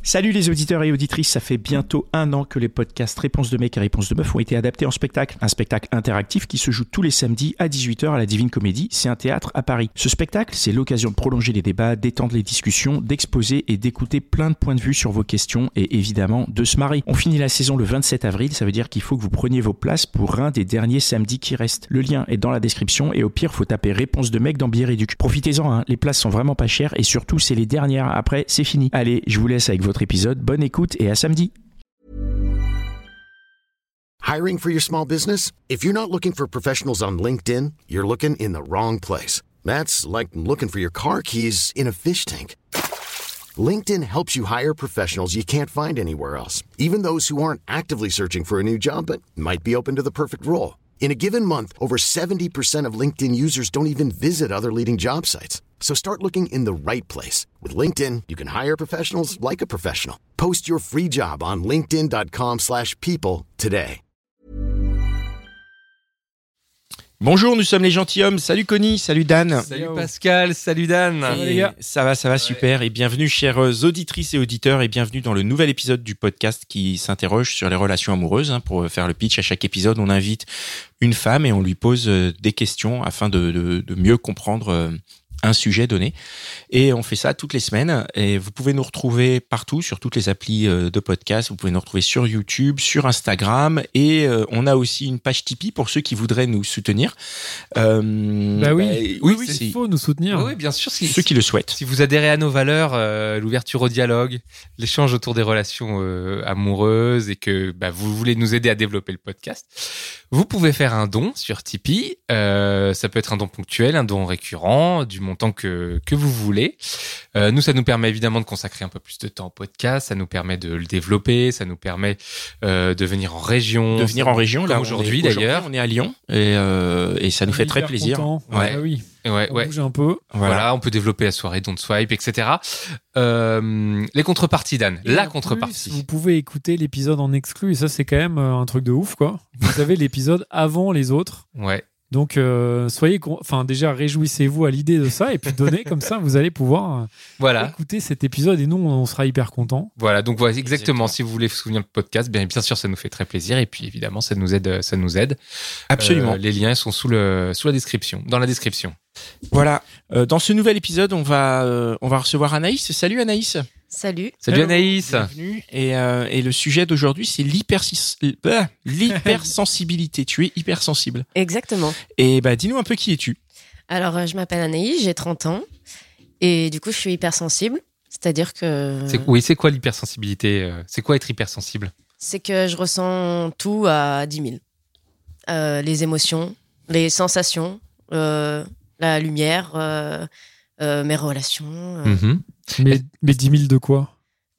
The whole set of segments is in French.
Salut les auditeurs et auditrices, ça fait bientôt 1 an que les podcasts Réponse de mec et Réponse de meuf ont été adaptés en spectacle. Un spectacle interactif qui se joue tous les samedis à 18h à la Divine Comédie, c'est un théâtre à Paris. Ce spectacle, c'est l'occasion de prolonger les débats, d'étendre les discussions, d'exposer et d'écouter plein de points de vue sur vos questions et évidemment de se marrer. On finit la saison le 27 avril, ça veut dire qu'il faut que vous preniez vos places pour un des derniers samedis qui restent. Le lien est dans la description et au pire, faut taper Réponse de mec dans Bière et Duc. Profitez-en, hein, les places sont vraiment pas chères et surtout c'est les dernières, après c'est fini. Allez, je vous laisse avec votre épisode, bonne écoute et à samedi. Hiring for your small business? If you're not looking for professionals on LinkedIn, you're looking in the wrong place. That's like looking for your car keys in a fish tank. LinkedIn helps you hire professionals you can't find anywhere else, even those who aren't actively searching for a new job but might be open to the perfect role. In a given month, over 70% of LinkedIn users don't even visit other leading job sites. So start looking in the right place. With LinkedIn, you can hire professionals like a professional. Post your free job on linkedin.com/people today. Bonjour, nous sommes les gentilshommes. Salut Connie, salut Dan. Salut Pascal, salut Dan. Salut les gars. Ça va super. Et bienvenue chères auditrices et auditeurs et bienvenue dans le nouvel épisode du podcast qui s'interroge sur les relations amoureuses. Pour faire le pitch, à chaque épisode, on invite une femme et on lui pose des questions afin de mieux comprendre un sujet donné. Et on fait ça toutes les semaines. Et vous pouvez nous retrouver partout, sur toutes les applis de podcast. Vous pouvez nous retrouver sur YouTube, sur Instagram. Et on a aussi une page Tipeee pour ceux qui voudraient nous soutenir. Oui, il faut nous soutenir. Oui, bien sûr. Ceux qui le souhaitent. Si vous adhérez à nos valeurs, l'ouverture au dialogue, l'échange autour des relations amoureuses et que vous voulez nous aider à développer le podcast, vous pouvez faire un don sur Tipeee. Ça peut être un don ponctuel, un don récurrent, du montant que vous voulez. Nous, ça nous permet évidemment de consacrer un peu plus de temps au podcast, ça nous permet de le développer, ça nous permet de venir en région. De venir en région, là, aujourd'hui d'ailleurs. On est à Lyon et ça nous fait très plaisir. Ouais. Oui. Ouais. Bouge un peu. Voilà, on peut développer la soirée, don't swipe, etc. Les contreparties, Dan. La contrepartie. Vous pouvez écouter l'épisode en exclu et ça, c'est quand même un truc de ouf, quoi. Vous avez l'épisode avant les autres. Ouais. Donc, déjà, réjouissez-vous à l'idée de ça et puis donnez, comme ça, vous allez pouvoir écouter cet épisode et nous, on sera hyper contents. Voilà, donc voilà, exactement. Si vous voulez vous souvenir du podcast, bien sûr, ça nous fait très plaisir et puis évidemment, ça nous aide. Absolument. Les liens sont sous la description, dans la description. Voilà. Dans ce nouvel épisode, on va recevoir Anaïs. Salut Anaïs. Salut. Salut Anaïs. Bienvenue. Et le sujet d'aujourd'hui, c'est l'hypersensibilité. Tu es hypersensible. Exactement. Et dis-nous un peu qui es-tu. Alors, je m'appelle Anaïs, j'ai 30 ans. Et du coup, je suis hypersensible. C'est-à-dire que... C'est quoi l'hypersensibilité ? C'est quoi être hypersensible ? C'est que je ressens tout à 10 000. Les émotions, les sensations, la lumière, mes relations. Mais 10 000 de quoi ?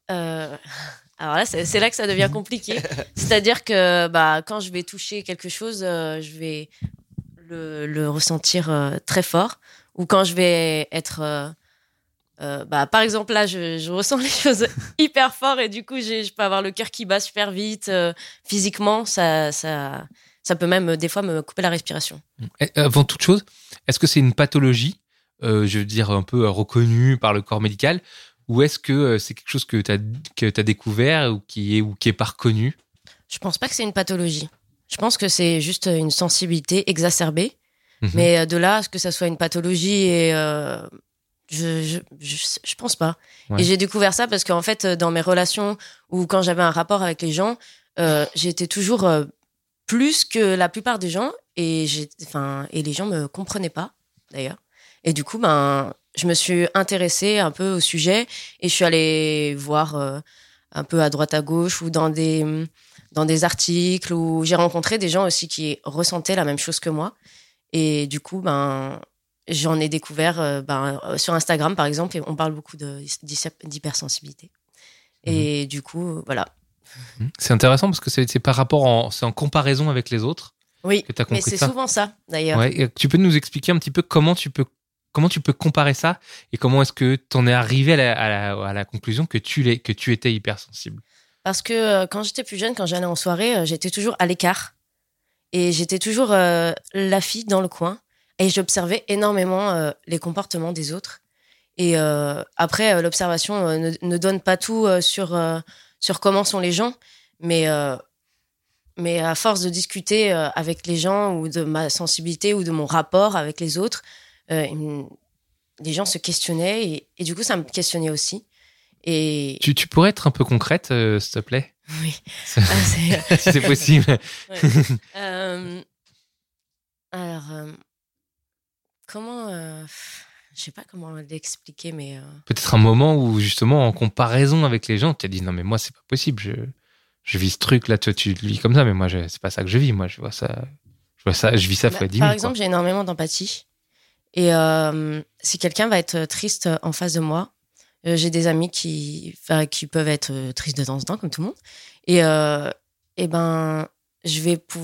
Alors là, c'est là que ça devient compliqué. C'est-à-dire que quand je vais toucher quelque chose, je vais le ressentir très fort. Ou quand je vais être... par exemple, là, je ressens les choses hyper fort et du coup, je peux avoir le cœur qui bat super vite. Physiquement, ça peut même, des fois, me couper la respiration. Avant toute chose, est-ce que c'est une pathologie, je veux dire, un peu reconnue par le corps médical, ou est-ce que c'est quelque chose que t'as découvert ou qui est pas reconnu ? Je pense pas que c'est une pathologie. Je pense que c'est juste une sensibilité exacerbée. Mais de là à ce que ça soit une pathologie, je pense pas. Ouais. Et j'ai découvert ça parce qu'en fait, dans mes relations ou quand j'avais un rapport avec les gens, j'étais toujours plus que la plupart des gens et les gens me comprenaient pas d'ailleurs. Et du coup, je me suis intéressée un peu au sujet et je suis allée voir un peu à droite à gauche ou dans des articles où j'ai rencontré des gens aussi qui ressentaient la même chose que moi. Et du coup, j'en ai découvert sur Instagram, par exemple, et on parle beaucoup d'hypersensibilité. Et du coup, voilà. C'est intéressant parce que c'est par rapport c'est en comparaison avec les autres. Oui, que t'as compris mais c'est ça. souvent ça, d'ailleurs. Ouais, tu peux nous expliquer un petit peu comment tu peux comparer ça et comment est-ce que t'en es arrivé à la conclusion que tu étais hypersensible? Parce que quand j'étais plus jeune, quand j'allais en soirée, j'étais toujours à l'écart. Et j'étais toujours la fille dans le coin. Et j'observais énormément les comportements des autres. Et après, l'observation ne donne pas tout sur comment sont les gens, mais à force de discuter avec les gens ou de ma sensibilité ou de mon rapport avec les autres, les gens se questionnaient et du coup, ça me questionnait aussi. Et... Tu pourrais être un peu concrète, s'il te plaît? Oui. Si c'est possible. Ouais. Alors, comment... je sais pas comment l'expliquer, mais... Peut-être un moment où, justement, en comparaison avec les gens, tu te dis, non, mais moi, c'est pas possible. Je vis ce truc, là, toi, tu le vis comme ça, mais moi, c'est pas ça que je vis. Moi, je vis ça fois 10 000. Par exemple, j'ai énormément d'empathie. Et si quelqu'un va être triste en face de moi, j'ai des amis qui peuvent être tristes de temps en temps, comme tout le monde. Et ben, je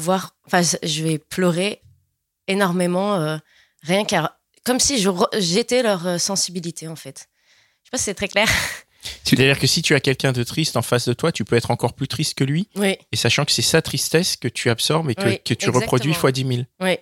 vais pleurer énormément, rien qu'à... Comme si j'étais leur sensibilité, en fait. Je sais pas si c'est très clair. C'est-à-dire que si tu as quelqu'un de triste en face de toi, tu peux être encore plus triste que lui. Oui. Et sachant que c'est sa tristesse que tu absorbes et que tu exactement. reproduis fois 10 000. Oui.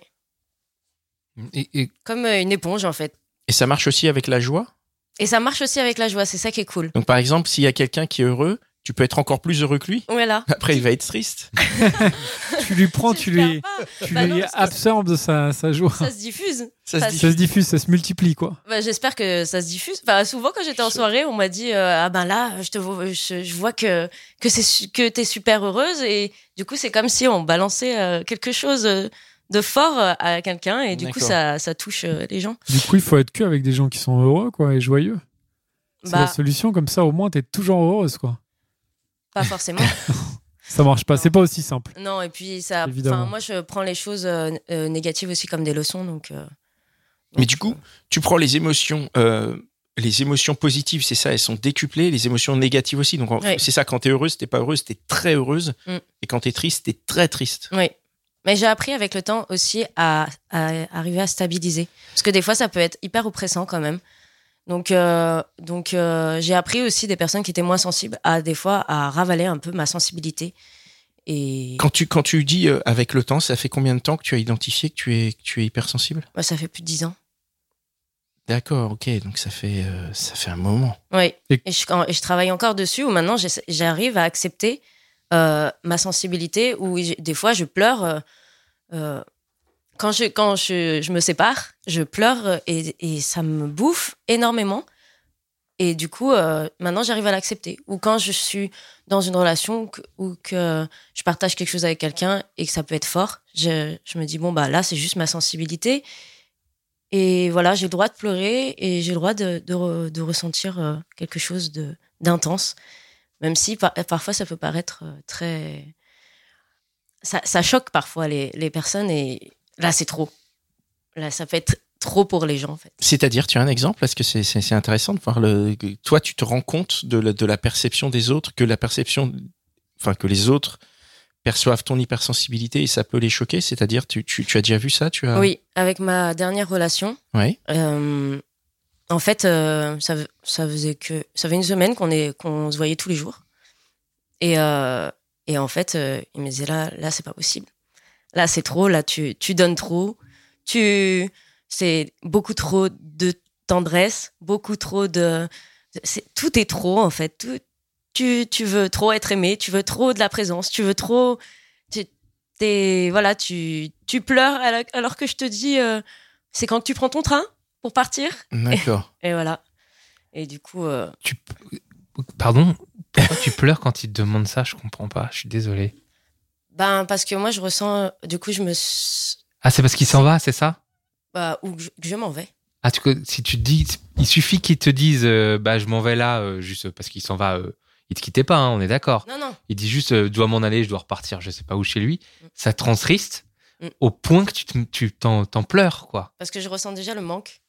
Et... Comme une éponge, en fait. Et ça marche aussi avec la joie? Et ça marche aussi avec la joie, c'est ça qui est cool. Donc, par exemple, s'il y a quelqu'un qui est heureux, tu peux être encore plus heureux que lui. Voilà. Après, il va être triste. Tu lui prends, tu lui absorbes de sa joie. Ça se diffuse. Ça se diffuse, ça se multiplie, quoi. J'espère que ça se diffuse. Souvent, quand j'étais en soirée, on m'a dit là, je vois que t'es super heureuse. Et du coup, c'est comme si on balançait quelque chose de fort à quelqu'un. Et du coup, ça touche les gens. Du coup, il faut être avec des gens qui sont heureux, quoi, et joyeux. C'est la solution, comme ça, au moins, t'es toujours heureuse, quoi. Pas forcément. Ça marche pas, c'est pas aussi simple. Non, et puis moi je prends les choses négatives aussi comme des leçons, donc. Mais du coup, tu prends les émotions positives, c'est ça, elles sont décuplées, les émotions négatives aussi. Donc c'est ça, quand t'es heureuse, t'es pas heureuse, t'es très heureuse, et quand t'es triste, t'es très triste. Oui. Mais j'ai appris avec le temps aussi à arriver à stabiliser, parce que des fois ça peut être hyper oppressant quand même. Donc j'ai appris aussi des personnes qui étaient moins sensibles des fois à ravaler un peu ma sensibilité. Et quand tu dis avec le temps, ça fait combien de temps que tu as identifié que tu es hypersensible? Ça fait plus de 10 ans. D'accord, ok, donc ça fait un moment. Oui. Et je travaille encore dessus où maintenant j'arrive à accepter ma sensibilité, où des fois je pleure. Quand je me sépare, je pleure et ça me bouffe énormément. Et du coup, maintenant, j'arrive à l'accepter. Ou quand je suis dans une relation ou que je partage quelque chose avec quelqu'un et que ça peut être fort, je me dis, là, c'est juste ma sensibilité. Et voilà, j'ai le droit de pleurer et j'ai le droit de ressentir quelque chose d'intense. Même si parfois, ça peut paraître très... Ça choque parfois les personnes et... Là, c'est trop. Là, ça peut être trop pour les gens, en fait. C'est-à-dire, tu as un exemple? Parce que c'est intéressant de voir toi, tu te rends compte de la perception des autres, que les autres perçoivent ton hypersensibilité et ça peut les choquer. C'est-à-dire, tu as déjà vu ça? Oui, avec ma dernière relation. Oui. En fait, ça fait une semaine qu'on se voyait tous les jours. Et en fait, il me disait là, c'est pas possible. Là, c'est trop. Là, tu donnes trop. C'est beaucoup trop de tendresse, beaucoup trop tout est trop, en fait. Tu veux trop être aimé, tu veux trop de la présence, tu veux trop... Tu pleures alors que je te dis, c'est quand tu prends ton train pour partir. D'accord. Et voilà. Et du coup... Pardon? Pourquoi tu pleures quand il te demande ça? Je comprends pas, je suis désolé. Parce que moi, je ressens... Du coup, Ah, c'est parce qu'il s'en va, c'est ça? Ou que je m'en vais. Ah, si tu te dis... Il suffit qu'il te dise je m'en vais là, juste parce qu'il s'en va... il te quittait pas, hein, on est d'accord. Non. Il dit juste, je dois m'en aller, je dois repartir, je sais pas où chez lui. Ça te rend triste au point que tu t'en pleures, quoi. Parce que je ressens déjà le manque.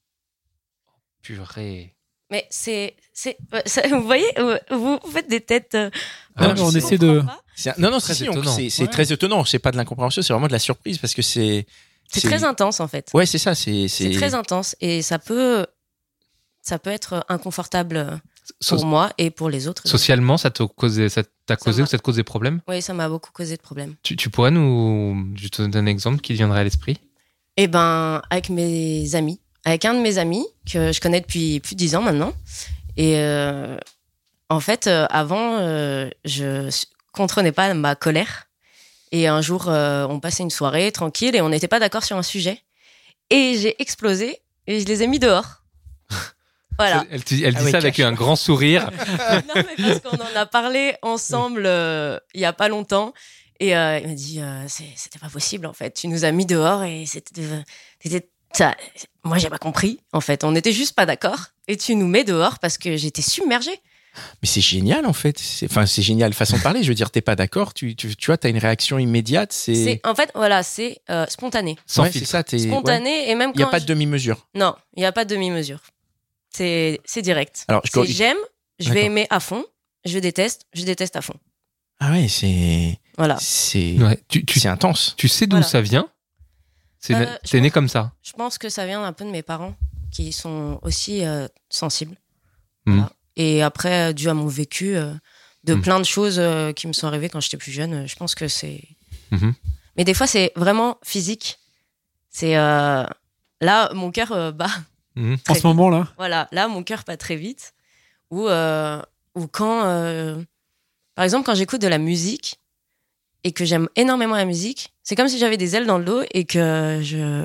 Purée. Mais vous voyez, vous faites des têtes... on essaie de... C'est très étonnant. C'est pas de l'incompréhension, c'est vraiment de la surprise parce que c'est très intense, en fait. Ouais, c'est ça. C'est très intense et ça peut être inconfortable pour moi et pour les autres. Socialement, ça t'a causé ou ça te cause des problèmes? Oui, ça m'a beaucoup causé de problèmes. Tu pourrais je te donner un exemple qui viendrait à l'esprit? Avec mes amis, avec un de mes amis que je connais depuis plus de 10 ans maintenant. Et en fait, avant, je contenais pas ma colère. Et un jour, on passait une soirée tranquille et on n'était pas d'accord sur un sujet. Et j'ai explosé et je les ai mis dehors. Voilà. Elle dit ça avec un grand sourire. Non, mais parce qu'on en a parlé ensemble il y a pas longtemps. Et il m'a dit, c'était pas possible, en fait. Tu nous as mis dehors et c'était ça. Moi, j'ai pas compris, en fait. On était juste pas d'accord. Et tu nous mets dehors parce que j'étais submergée. Mais c'est génial, en fait. C'est génial, façon de parler. Je veux dire, t'es pas d'accord, tu vois, t'as une réaction immédiate. En fait, voilà, c'est spontané. Sans filtre. C'est ça, spontané, et même quand... Il n'y a pas de demi-mesure. Non, il n'y a pas de demi-mesure. C'est direct. Alors, j'aime, je vais aimer à fond, je déteste à fond. Ah ouais, c'est... Voilà. C'est intense. Tu sais d'où ça vient ? T'es né comme ça ? Je pense que ça vient un peu de mes parents, qui sont aussi sensibles. Voilà. Et après, dû à mon vécu, de plein de choses qui me sont arrivées quand j'étais plus jeune, je pense que c'est... Mais des fois, c'est vraiment physique. C'est... Là, mon cœur bat. En ce moment-là ? Voilà, là, mon cœur bat très vite. Ou quand... par exemple, quand j'écoute de la musique et que j'aime énormément la musique, c'est comme si j'avais des ailes dans le dos et que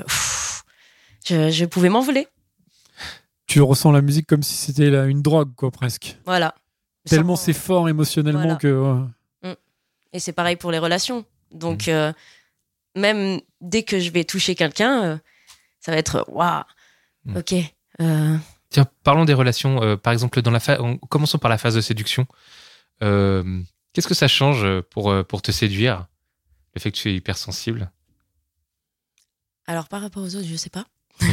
je pouvais m'envoler. Tu ressens la musique comme si c'était une drogue, quoi, presque. Voilà. Tellement c'est fort émotionnellement que... Et c'est pareil pour les relations. Donc, même dès que je vais toucher quelqu'un, ça va être waouh, ok. Tiens, parlons des relations. Par exemple, commençons par la phase de séduction. Qu'est-ce que ça change pour te séduire, le fait que tu es hypersensible ? Alors, par rapport aux autres, je sais pas.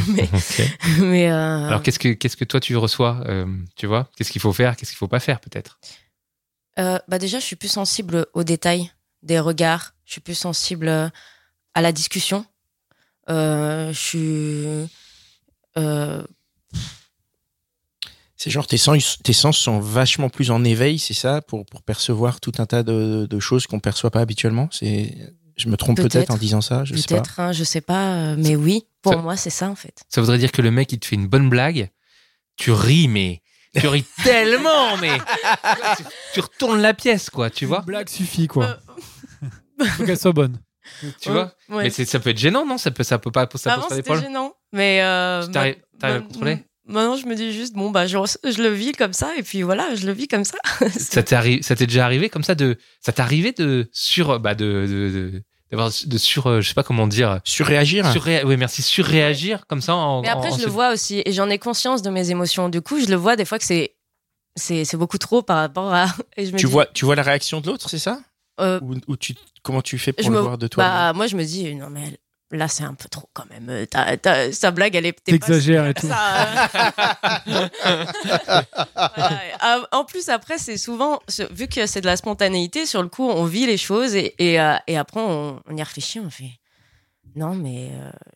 Alors, qu'est-ce que toi tu reçois, tu vois ? Qu'est-ce qu'il faut faire, qu'est-ce qu'il faut pas faire, peut-être ? Déjà, je suis plus sensible aux détails des regards. Je suis plus sensible à la discussion. Je suis... C'est genre tes sens sont vachement plus en éveil, c'est ça, pour percevoir tout un tas de choses qu'on perçoit pas habituellement. Je me trompe peut-être en disant ça, je sais pas. Peut-être, hein, je sais pas, mais oui, moi c'est ça en fait. Ça voudrait dire que le mec il te fait une bonne blague, tu ris tellement, mais tu retournes la pièce, quoi, tu vois. Une blague suffit, quoi. Faut qu'elle soit bonne. Tu vois. Ouais. Mais ça peut être gênant, non ? Ça peut pas pose pas des problèmes. Gênant, mais t'arrives à contrôler ? Maintenant, je me dis juste, je le vis comme ça, et puis voilà, je le vis comme ça. Ça t'est déjà arrivé comme ça ça t'est arrivé je sais pas comment dire. Surréagir. Oui, merci. Surréagir comme ça. Mais après, je le vois aussi, et j'en ai conscience de mes émotions. Du coup, je le vois des fois que c'est beaucoup trop par rapport à. Et tu vois la réaction de l'autre, c'est ça ? Comment tu fais pour le voir de toi ? Moi, je me dis, non mais là, c'est un peu trop quand même. Sa blague, elle est... T'exagères et tout. Voilà. En plus, après, c'est souvent... Vu que c'est de la spontanéité, sur le coup, on vit les choses et après, on y réfléchit, on fait... Non, mais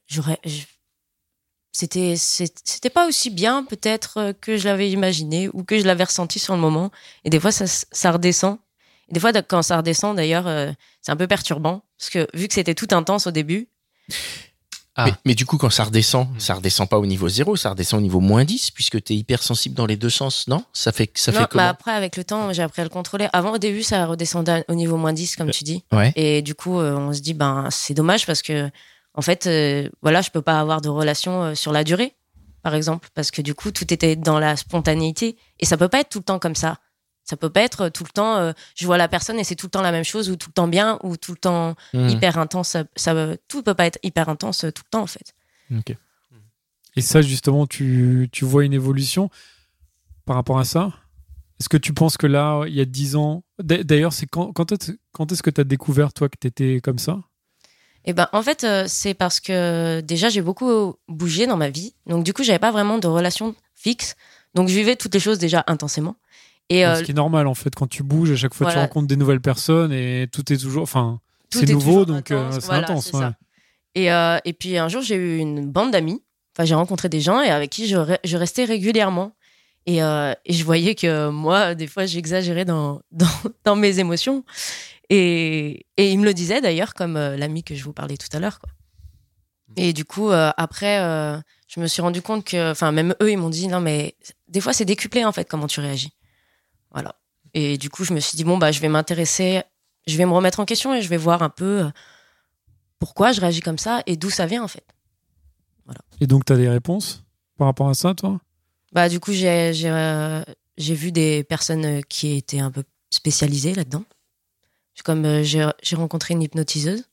c'était pas aussi bien, peut-être, que je l'avais imaginé ou que je l'avais ressenti sur le moment. Et des fois, ça redescend. Et des fois, quand ça redescend, d'ailleurs, c'est un peu perturbant. Parce que vu que c'était tout intense au début... Mais du coup, quand ça redescend pas au niveau 0, ça redescend au niveau -10, puisque t'es hypersensible dans les deux sens, non ? Ça fait comment ? Après, avec le temps, j'ai appris à le contrôler. Avant, au début, ça redescendait au niveau -10, comme tu dis. Ouais. Et du coup, on se dit, c'est dommage parce que, en fait, je peux pas avoir de relation sur la durée, par exemple, parce que du coup, tout était dans la spontanéité. Et ça peut pas être tout le temps comme ça. Ça peut pas être tout le temps, je vois la personne et c'est tout le temps la même chose, ou tout le temps bien, ou tout le temps hyper intense. Tout peut pas être hyper intense tout le temps, en fait. Okay. Et ça, justement, tu vois une évolution par rapport à ça ? Est-ce que tu penses que là, il y a 10 ans... D'ailleurs, c'est quand est-ce que tu as découvert, toi, que tu étais comme ça ? En fait, c'est parce que déjà, j'ai beaucoup bougé dans ma vie. Donc, du coup, j'avais pas vraiment de relation fixe. Donc, je vivais toutes les choses déjà intensément. Et ce qui est normal, en fait, quand tu bouges, à chaque fois tu rencontres des nouvelles personnes et tout est toujours... Enfin, c'est nouveau, donc c'est intense. C'est ça. Et puis un jour, j'ai eu une bande d'amis. Enfin, j'ai rencontré des gens et avec qui je restais régulièrement. Et je voyais que moi, des fois, j'exagérais dans mes émotions. Et ils me le disaient d'ailleurs, comme l'ami que je vous parlais tout à l'heure, quoi. Et du coup, après, je me suis rendu compte que, enfin, même eux, ils m'ont dit, non, mais des fois, c'est décuplé, en fait, comment tu réagis. Voilà. Et du coup, je me suis dit, bon, bah, je vais m'intéresser, je vais me remettre en question et je vais voir un peu pourquoi je réagis comme ça et d'où ça vient, en fait. Voilà. Et donc, tu as des réponses par rapport à ça, toi ? Bah, du coup, j'ai vu des personnes qui étaient un peu spécialisées là-dedans. Comme j'ai rencontré une hypnotiseuse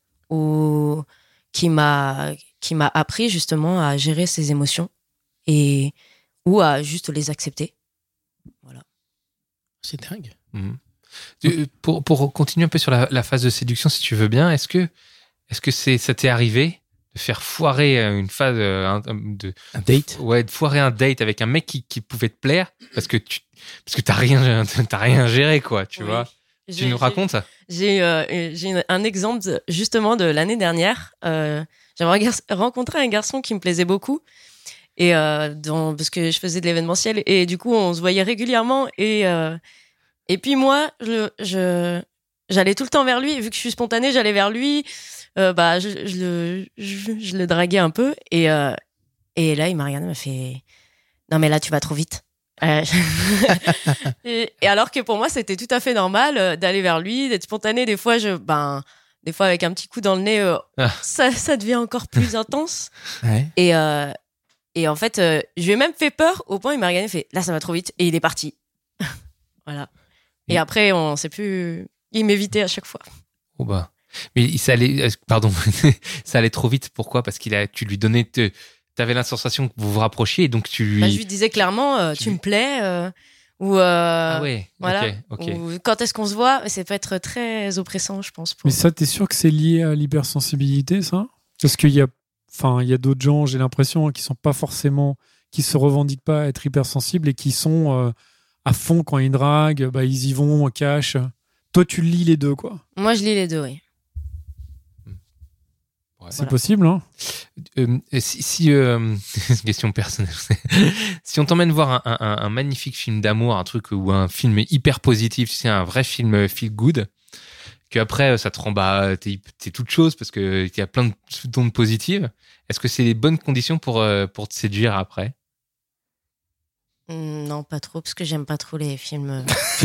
qui m'a appris justement à gérer ses émotions ou à juste les accepter. Voilà. C'est dingue. Pour continuer un peu sur la phase de séduction, si tu veux bien, est-ce que ça t'est arrivé de faire foirer une phase un date? Ouais, de foirer un date avec un mec qui pouvait te plaire parce que t'as rien géré, quoi, tu vois. Tu nous racontes ça? J'ai un exemple justement de l'année dernière. J'avais rencontré un garçon qui me plaisait beaucoup et parce que je faisais de l'événementiel et du coup on se voyait régulièrement et puis moi j'allais tout le temps vers lui, vu que je suis spontanée, j'allais vers lui. Je le draguais un peu et là il m'a regardé, il m'a fait non mais là tu vas trop vite. Et alors que pour moi c'était tout à fait normal d'aller vers lui, d'être spontané. Des fois des fois avec un petit coup dans le nez ça devient encore plus intense. Ouais. Et en fait je lui ai même fait peur au point il m'a regardé, il fait là ça va trop vite et il est parti. Voilà. Et après on sait plus, il m'évitait à chaque fois. Oh bah. Mais ça allait trop vite. Pourquoi? Parce tu lui donnais, t'avais la sensation que vous vous rapprochiez et donc tu lui... je lui disais clairement, tu me plais, ou ah ouais, voilà, okay. ou quand est-ce qu'on se voit, ça peut être très oppressant, je pense. Mais ça, t'es sûr que c'est lié à l'hypersensibilité, ça? Parce qu'il y a d'autres gens, j'ai l'impression, qui se revendiquent pas être hypersensibles et qui sont à fond quand ils draguent, ils y vont, cash. Toi, tu lis les deux, quoi. Moi, je lis les deux, oui. C'est possible, hein? C'est une question personnelle. Si on t'emmène voir un magnifique film d'amour, un truc ou un film hyper positif, tu sais, un vrai film feel good, qu'après ça te rend t'es toute chose parce que il y a plein de ondes positives. Est-ce que c'est les bonnes conditions pour te séduire après? Non, pas trop, parce que j'aime pas trop les films.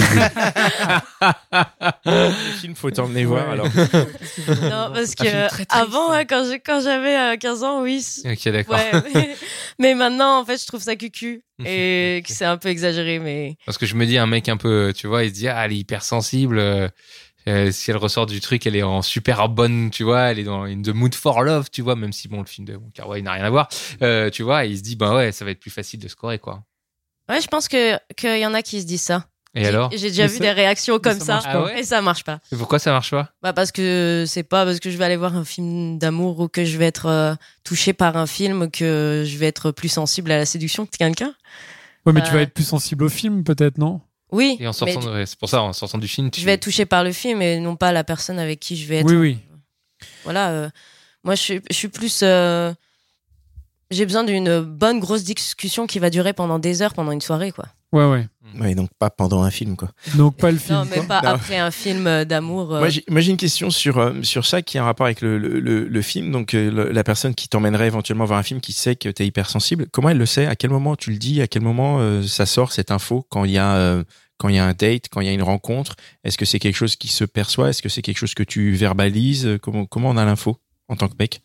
Les films, faut t'emmener voir alors. Non, parce que avant, quand j'avais 15 ans, oui. Ok, d'accord. Ouais, mais maintenant, en fait, je trouve ça cucu et que c'est un peu exagéré, mais. Parce que je me dis, un mec un peu, tu vois, il se dit, elle est hypersensible. Si elle ressort du truc, elle est en super bonne, tu vois, elle est dans in the mood for love, tu vois, même si le film de Carway n'a rien à voir, tu vois, et il se dit, ouais, ça va être plus facile de scorer, quoi. Ouais, je pense qu'il y en a qui se disent ça. Et alors? J'ai déjà vu des réactions comme ça, ouais, et ça marche pas. Et pourquoi ça marche pas? Parce que c'est pas parce que je vais aller voir un film d'amour ou que je vais être touchée par un film que je vais être plus sensible à la séduction que quelqu'un. Ouais, mais tu vas être plus sensible au film, peut-être, non? Oui. Et c'est pour ça, en sortant du film, je vais être touchée par le film et non pas la personne avec qui je vais être. Oui. Voilà. Moi, je suis plus. J'ai besoin d'une bonne grosse discussion qui va durer pendant des heures, pendant une soirée, quoi. Ouais. Ouais, donc pas pendant un film, quoi. Donc pas le film. Non, mais pas après un film d'amour. Moi, j'ai une question sur ça qui a un rapport avec le film. Donc, la personne qui t'emmènerait éventuellement voir un film qui sait que t'es hypersensible, comment elle le sait? À quel moment tu le dis? À quel moment ça sort cette info? Quand il y a un date, quand il y a une rencontre? Est-ce que c'est quelque chose qui se perçoit? Est-ce que c'est quelque chose que tu verbalises? Comment on a l'info en tant que mec?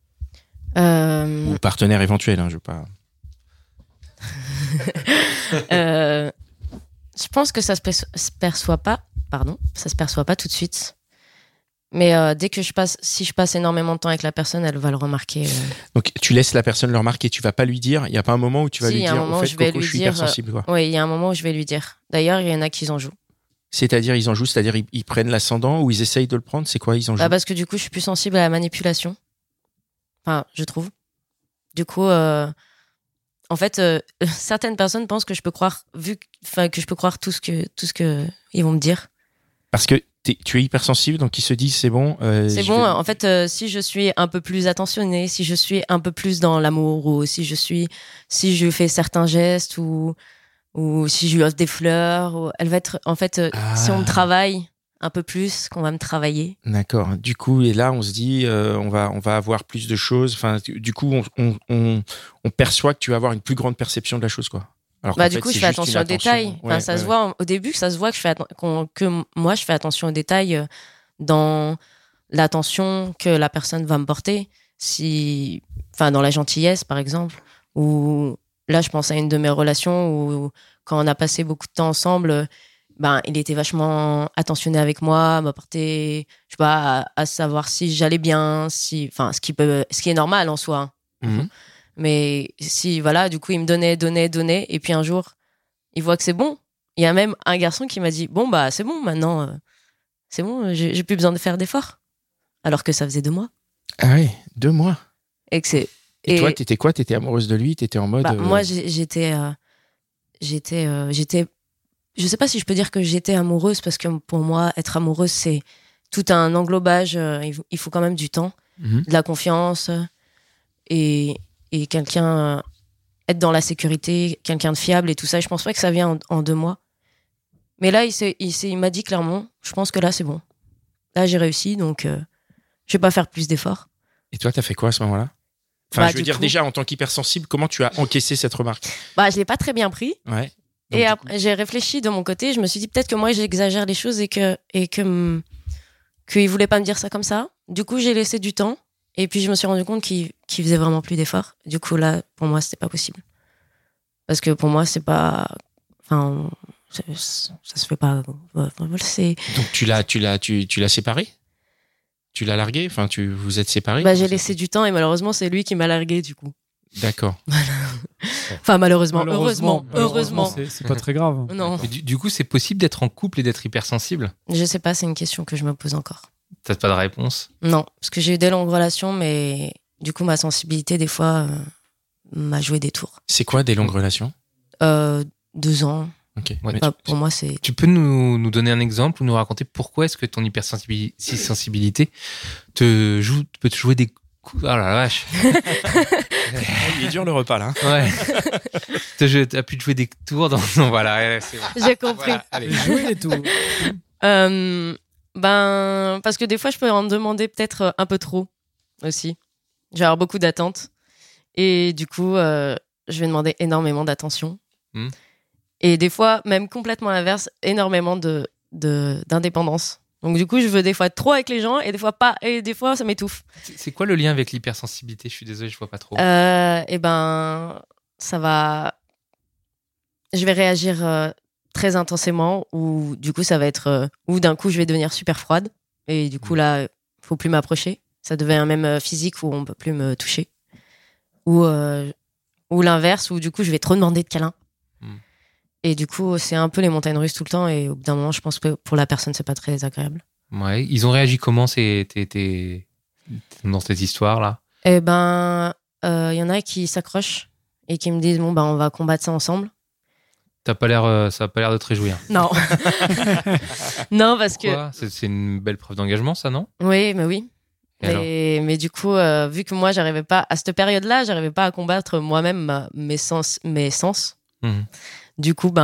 Ou partenaire éventuel, hein, je veux pas. Je pense que ça se perçoit pas. Pardon, ça se perçoit pas tout de suite. Mais dès que si je passe énormément de temps avec la personne, elle va le remarquer. Donc tu laisses la personne le remarquer, tu vas pas lui dire. Il y a pas un moment où tu vas lui dire au fait, Coco, je suis hypersensible, quoi. Oui, il y a un moment où je vais lui dire. D'ailleurs, il y en a qui en jouent. C'est-à-dire ils prennent l'ascendant ou ils essayent de le prendre. C'est quoi, ils en jouent? Parce que du coup, je suis plus sensible à la manipulation. Enfin, je trouve. Du coup, en fait, certaines personnes pensent que je peux croire, que je peux croire tout ce que ils vont me dire. Parce que tu es hypersensible, donc ils se disent c'est bon. C'est bon. En fait, si je suis un peu plus attentionnée, si je suis un peu plus dans l'amour, ou si je fais certains gestes, ou si je lui offre des fleurs, elle va être, en fait, si on travaille un peu plus, qu'on va me travailler. D'accord. Du coup, et là, on se dit, on va avoir plus de choses. Enfin, du coup, on perçoit que tu vas avoir une plus grande perception de la chose, quoi. Alors Du coup, je fais attention aux détails. Enfin, ça se voit au début, ça se voit que moi, je fais attention aux détails dans l'attention que la personne va me porter. Dans la gentillesse, par exemple. Ou là, je pense à une de mes relations où, quand on a passé beaucoup de temps ensemble, il était vachement attentionné avec moi, m'apporter, je sais pas, à savoir si j'allais bien, ce qui est normal en soi. Mhm. Mais du coup, il me donnait, et puis un jour, il voit que c'est bon. Il y a même un garçon qui m'a dit, c'est bon, maintenant, c'est bon, j'ai plus besoin de faire d'efforts. Alors que ça faisait 2 mois. Ah oui, 2 mois. Et toi, t'étais quoi? T'étais amoureuse de lui? T'étais en mode... Moi, j'étais... Je sais pas si je peux dire que j'étais amoureuse, parce que pour moi, être amoureuse, c'est tout un englobage. Il faut quand même du temps, de la confiance, et quelqu'un... être dans la sécurité, quelqu'un de fiable et tout ça. Je pense pas que ça vient en 2 mois. Mais là, il m'a dit clairement, je pense que là, c'est bon. Là, j'ai réussi, donc je vais pas faire plus d'efforts. Et toi, t'as fait quoi à ce moment-là? Enfin, je veux dire, déjà, en tant qu'hypersensible, comment tu as encaissé cette remarque? Je l'ai pas très bien pris. Ouais. Donc, et après, j'ai réfléchi de mon côté. Je me suis dit peut-être que moi, j'exagère les choses et qu'il voulait pas me dire ça comme ça. Du coup, j'ai laissé du temps. Et puis, je me suis rendu compte qu'il faisait vraiment plus d'efforts. Du coup, là, pour moi, c'était pas possible. Parce que pour moi, c'est pas... Enfin, ça se fait pas... C'est... Donc, tu l'as séparé? Tu l'as largué? Enfin, vous êtes séparés? J'ai laissé du temps, et malheureusement, c'est lui qui m'a largué, du coup. D'accord. Enfin, malheureusement. Heureusement. C'est pas très grave. Non. Mais du coup, c'est possible d'être en couple et d'être hypersensible? Je sais pas, c'est une question que je me pose encore. T'as pas de réponse? Non, parce que j'ai eu des longues relations, mais du coup, ma sensibilité, des fois, m'a joué des tours. C'est quoi des longues relations? 2 ans. Ok. Ouais, Pour moi, c'est... Tu peux nous donner un exemple ou nous raconter pourquoi est-ce que ton hypersensibilité peut te jouer des coups? Oh la vache. Il est dur le repas, là. Ouais. T'as pu te jouer des tours dans... Non, voilà, c'est bon. J'ai compris. Voilà, allez. Jouer et tout. Parce que des fois, je peux en demander peut-être un peu trop aussi. Je vais avoir beaucoup d'attentes. Et du coup, je vais demander énormément d'attention. Et des fois, même complètement l'inverse, énormément d'indépendance. Donc du coup, je veux des fois être trop avec les gens et des fois pas. Et des fois, ça m'étouffe. C'est quoi le lien avec l'hypersensibilité? Je suis désolé, je vois pas trop. Ça va... Je vais réagir très intensément, ou du coup, ça va être... ou d'un coup, je vais devenir super froide. Et du coup, là, faut plus m'approcher. Ça devient même physique, où on peut plus me toucher. Ou l'inverse, où du coup, je vais trop demander de câlins. Et du coup, c'est un peu les montagnes russes tout le temps. Et au bout d'un moment, je pense que pour la personne, c'est pas très agréable. Ouais. Ils ont réagi comment dans cette histoire-là? Y en a qui s'accrochent et qui me disent on va combattre ça ensemble. Ça a pas l'air de te réjouir. Non. Non, parce Pourquoi? C'est une belle preuve d'engagement, ça, non? Oui, mais oui. Mais du coup, vu que moi, j'arrivais pas, à cette période-là, j'arrivais pas à combattre moi-même mes sens. Du coup,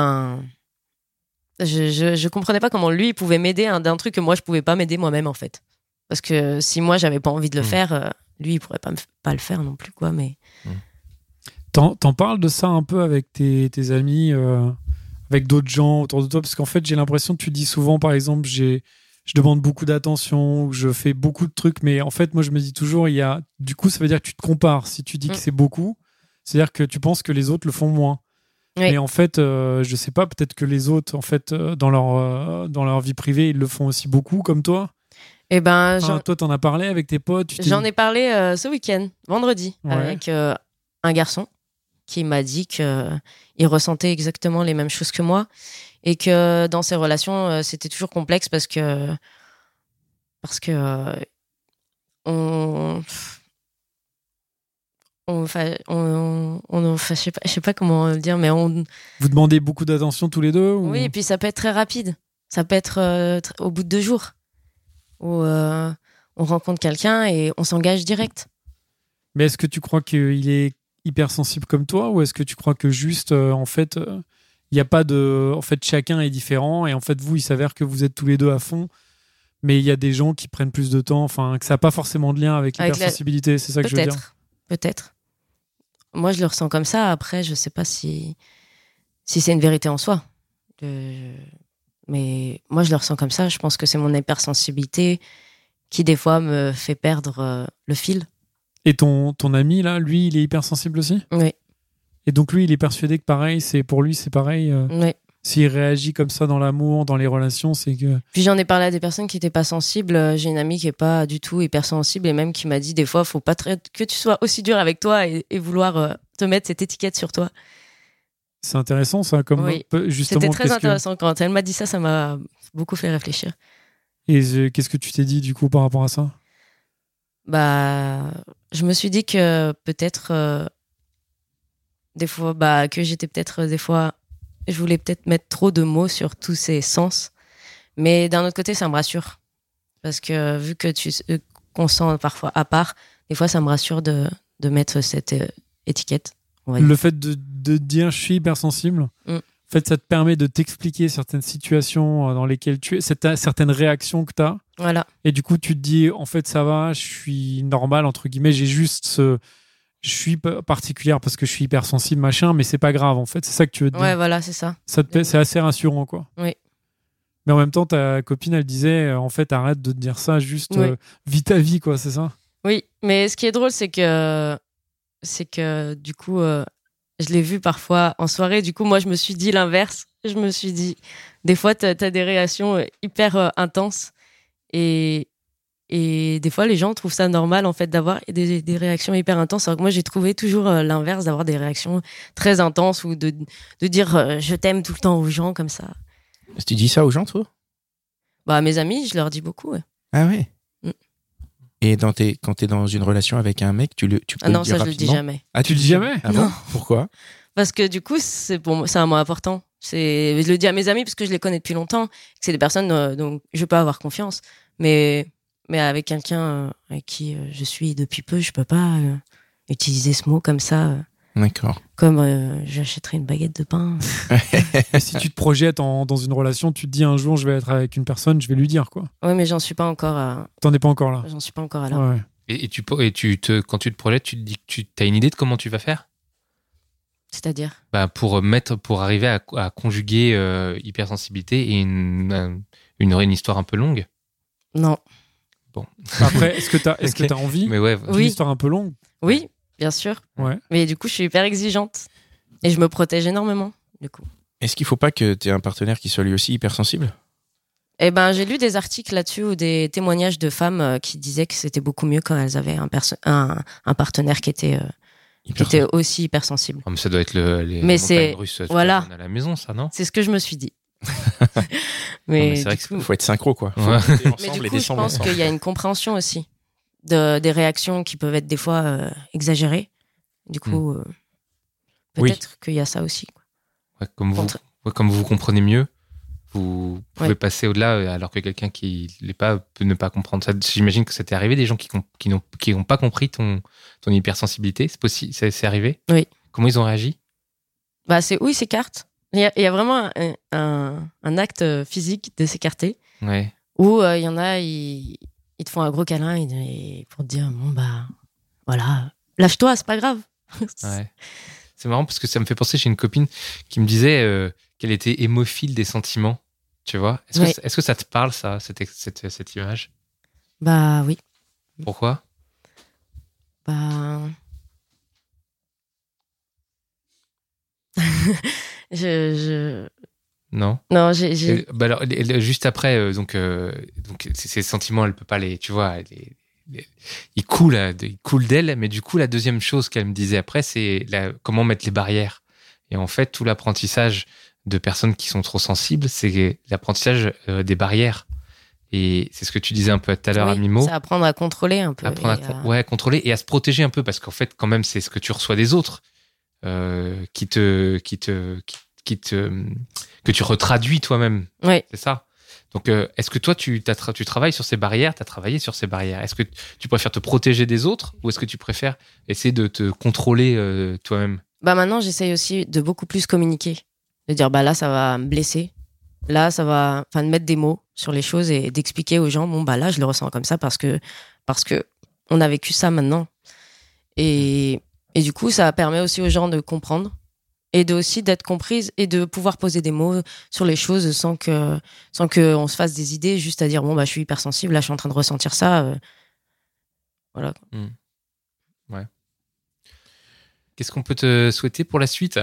je comprenais pas comment lui il pouvait m'aider d'un truc que moi je pouvais pas m'aider moi-même, en fait. Parce que si moi j'avais pas envie de le faire, lui il pourrait pas le faire non plus, quoi. Mais T'en parles de ça un peu avec tes amis, avec d'autres gens autour de toi, parce qu'en fait j'ai l'impression que tu dis souvent, par exemple, je demande beaucoup d'attention, ou je fais beaucoup de trucs, mais en fait moi je me dis toujours, du coup ça veut dire que tu te compares. Si tu dis que c'est beaucoup, c'est-à-dire que tu penses que les autres le font moins. Oui. Mais en fait, je sais pas, peut-être que les autres, en fait, dans leur vie privée, ils le font aussi beaucoup, comme toi. Toi, t'en as parlé avec tes potes? J'en ai parlé ce week-end, vendredi, avec un garçon qui m'a dit qu'il ressentait exactement les mêmes choses que moi, et que dans ses relations, c'était toujours complexe parce que je sais pas comment le dire, mais vous demandez beaucoup d'attention tous les deux, ou... Oui, et puis ça peut être très rapide. Ça peut être au bout de 2 jours où on rencontre quelqu'un et on s'engage direct. Mais est-ce que tu crois qu'il est hypersensible comme toi, ou est-ce que tu crois que juste en fait il y a pas de... En fait, chacun est différent, et en fait vous, il s'avère que vous êtes tous les deux à fond mais il y a des gens qui prennent plus de temps, enfin, que ça n'a pas forcément de lien avec l'hypersensibilité, c'est ça que je veux dire. Peut-être. Moi, je le ressens comme ça. Après, je sais pas si c'est une vérité en soi. Mais moi, je le ressens comme ça. Je pense que c'est mon hypersensibilité qui, des fois, me fait perdre le fil. Et ton ami, là, lui, il est hypersensible aussi ? Oui. Et donc, lui, il est persuadé que pareil, pour lui, c'est pareil. Oui. S'il réagit comme ça dans l'amour, dans les relations, c'est que... Puis j'en ai parlé à des personnes qui n'étaient pas sensibles. J'ai une amie qui n'est pas du tout hypersensible et même qui m'a dit des fois, faut pas que tu sois aussi dur avec toi et vouloir te mettre cette étiquette sur toi. C'est intéressant ça, comme oui. Justement. C'était très intéressant quand elle m'a dit ça, ça m'a beaucoup fait réfléchir. Et qu'est-ce que tu t'es dit du coup par rapport à ça ? Bah, je me suis dit que peut-être des fois, que j'étais peut-être des fois, je voulais peut-être mettre trop de mots sur tous ces sens, mais d'un autre côté, ça me rassure parce que vu que qu'on sent parfois à part, des fois, ça me rassure de mettre cette étiquette. Le fait de dire je suis hypersensible, en fait, ça te permet de t'expliquer certaines situations dans lesquelles tu es, certaines réactions que tu as. Voilà. Et du coup, tu te dis, en fait, ça va, je suis normal, entre guillemets, j'ai juste je suis particulière parce que je suis hypersensible, machin, mais c'est pas grave, en fait. C'est ça que tu veux te dire. Ouais, voilà, c'est ça. C'est assez rassurant, quoi. Oui. Mais en même temps, ta copine, elle disait, en fait, arrête de te dire ça, juste vis ta vie, quoi, c'est ça ? Oui, mais ce qui est drôle, c'est que du coup, je l'ai vu parfois en soirée. Du coup, moi, je me suis dit l'inverse. Je me suis dit, des fois, t'as des réactions hyper intenses et des fois, les gens trouvent ça normal, en fait, d'avoir des réactions hyper intenses. Alors que moi, j'ai trouvé toujours l'inverse, d'avoir des réactions très intenses ou de dire je t'aime tout le temps aux gens comme ça. Est-ce que tu dis ça aux gens, toi ? Bah, à mes amis, je leur dis beaucoup. Ouais. Ah ouais. Et quand t'es dans une relation avec un mec, tu peux le dire rapidement ? Ah non, ça, je le dis jamais. Ah, tu le dis jamais ? Ah bon ? Pourquoi ? Parce que du coup, c'est un mot important. Je le dis à mes amis parce que je les connais depuis longtemps. Que c'est des personnes dont je peux avoir confiance. Mais avec quelqu'un avec qui je suis depuis peu, je peux pas utiliser ce mot comme ça. D'accord. Comme j'achèterais une baguette de pain. Et si tu te projettes dans une relation, tu te dis un jour je vais être avec une personne, je vais lui dire quoi. Ouais, mais j'en suis pas encore. T'en es pas encore là. J'en suis pas encore là. Ouais. Et quand tu te projettes, tu te dis que tu as une idée de comment tu vas faire ? C'est-à-dire ? Pour arriver à conjuguer hypersensibilité et une histoire un peu longue. Non. Bon. Après, est-ce que t'as envie d'une histoire un peu longue ? Oui, bien sûr. Ouais. Mais du coup, je suis hyper exigeante et je me protège énormément. Du coup. Est-ce qu'il faut pas que tu aies un partenaire qui soit lui aussi hypersensible ? Eh ben, j'ai lu des articles là-dessus ou des témoignages de femmes qui disaient que c'était beaucoup mieux quand elles avaient un partenaire qui était aussi hypersensible. Oh, mais ça doit être les montagnes russes voilà. à la maison, ça, non ? C'est ce que je me suis dit. mais c'est vrai qu'il faut être synchro, quoi. Faut mais du coup, je pense qu'il y a une compréhension aussi des réactions qui peuvent être des fois exagérées. Du coup, peut-être qu'il y a ça aussi. Quoi. Ouais, comme vous comprenez mieux, vous pouvez passer au-delà, alors que quelqu'un qui l'est pas peut ne pas comprendre ça. J'imagine que ça t'est arrivé, des gens qui n'ont pas compris ton hypersensibilité. C'est possible, c'est arrivé ? Oui. Comment ils ont réagi ? Bah, ils s'écartent. Il y a vraiment un acte physique de s'écarter. Ouais. Où il y en a, ils te font un gros câlin pour te dire bon bah voilà, lâche-toi, c'est pas grave. Ouais. C'est marrant parce que ça me fait penser, j'ai une copine qui me disait qu'elle était hémophile des sentiments. Tu vois ? Est-ce que ça te parle, ça, cette image ? Bah oui. Pourquoi ? Bah. Non. Non, j'ai. Bah alors, juste après, donc ces sentiments, elle peut pas les, tu vois, ils coulent d'elle. Mais du coup, la deuxième chose qu'elle me disait après, c'est comment mettre les barrières. Et en fait, tout l'apprentissage de personnes qui sont trop sensibles, c'est l'apprentissage des barrières. Et c'est ce que tu disais un peu tout à l'heure à Mimo. C'est apprendre à contrôler un peu. À contrôler et à se protéger un peu, parce qu'en fait, quand même, c'est ce que tu reçois des autres que tu retraduis toi-même. Oui. C'est ça. Donc, est-ce que toi, tu travailles sur ces barrières, tu as travaillé sur ces barrières ? Est-ce que tu préfères te protéger des autres ou est-ce que tu préfères essayer de te contrôler toi-même ? Bah maintenant, j'essaye aussi de beaucoup plus communiquer. De dire, bah là, ça va me blesser. Là, ça va... Enfin, de mettre des mots sur les choses et d'expliquer aux gens, bon, bah là, je le ressens comme ça parce que on a vécu ça maintenant. Et du coup, ça permet aussi aux gens de comprendre et aussi d'être comprise et de pouvoir poser des mots sur les choses sans que on se fasse des idées, juste à dire, bon, bah, je suis hypersensible, là, je suis en train de ressentir ça. Voilà. Ouais. Qu'est-ce qu'on peut te souhaiter pour la suite?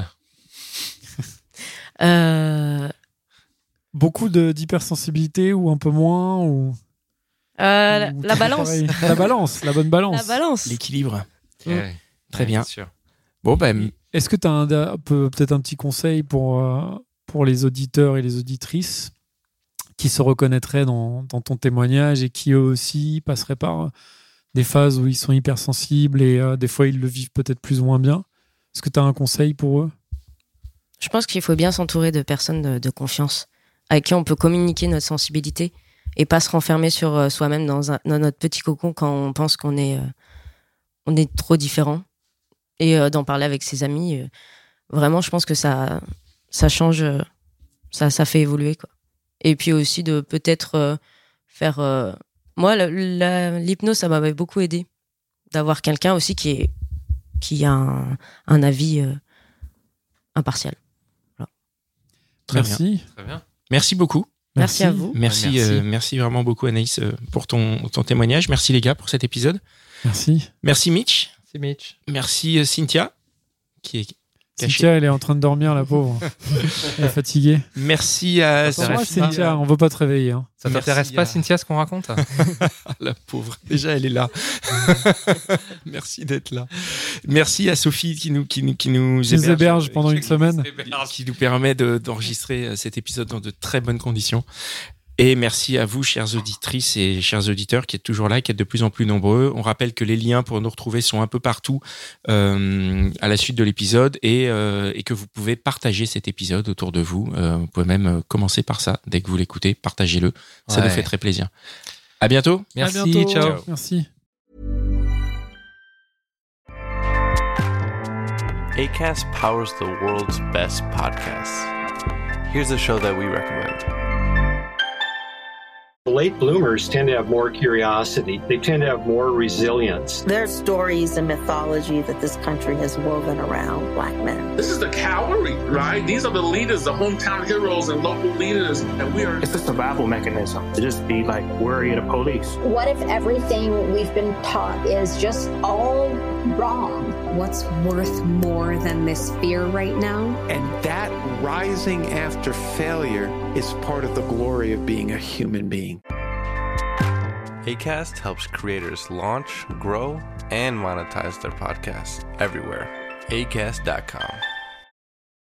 Beaucoup d'hypersensibilité ou un peu moins ou la balance. La balance, la bonne balance. La balance. L'équilibre. Ouais. Très bien. Bien sûr. Bon, ben, Est-ce que tu as peut-être un petit conseil pour les auditeurs et les auditrices qui se reconnaîtraient dans ton témoignage et qui eux aussi passeraient par des phases où ils sont hypersensibles et des fois ils le vivent peut-être plus ou moins bien? Est-ce que tu as un conseil pour eux? Je pense qu'il faut bien s'entourer de personnes de confiance avec qui on peut communiquer notre sensibilité et pas se renfermer sur soi-même dans notre petit cocon quand on pense qu'on est trop différent, et d'en parler avec ses amis. Vraiment, je pense que ça change, ça fait évoluer, quoi. Et puis aussi de peut-être faire... moi, l'hypnose, ça m'avait beaucoup aidé d'avoir quelqu'un aussi qui a un avis impartial. Voilà. Merci. Très bien. merci beaucoup. Merci à vous. Merci, Merci. merci vraiment beaucoup, Anaïs, pour ton témoignage. Merci, les gars, pour cet épisode. Merci. Merci, Mitch. C'est Mitch. Merci, Cynthia, qui est cachée. Cynthia, elle est en train de dormir, la pauvre. Elle est fatiguée. Merci à Attends-moi, Sophie. Cynthia, on veut pas te réveiller. Hein. Ça Merci t'intéresse pas, à- Cynthia, ce qu'on raconte? La pauvre. Déjà, elle est là. Merci d'être là. Merci à Sophie qui nous héberge pendant une semaine. qui nous permet d'enregistrer cet épisode dans de très bonnes conditions. Et merci à vous, chères auditrices et chers auditeurs, qui êtes toujours là, qui êtes de plus en plus nombreux. On rappelle que les liens pour nous retrouver sont un peu partout à la suite de l'épisode et que vous pouvez partager cet épisode autour de vous. Vous pouvez même commencer par ça. Dès que vous l'écoutez, partagez-le. Ça nous fait très plaisir. À bientôt. Merci, À bientôt. ciao. Merci. Acast powers the world's best podcasts. Here's a show that we recommend. Late bloomers tend to have more curiosity. They tend to have more resilience. There's stories and mythology that this country has woven around Black men. This is the cavalry, right? These are the leaders, the hometown heroes and local leaders, and we are... It's a survival mechanism to just be like worried of the police. What if everything we've been taught is just all wrong? What's worth more than this fear right now? And that rising after failure is part of the glory of being a human being. Acast helps creators launch, grow, and monetize their podcasts everywhere. Acast.com.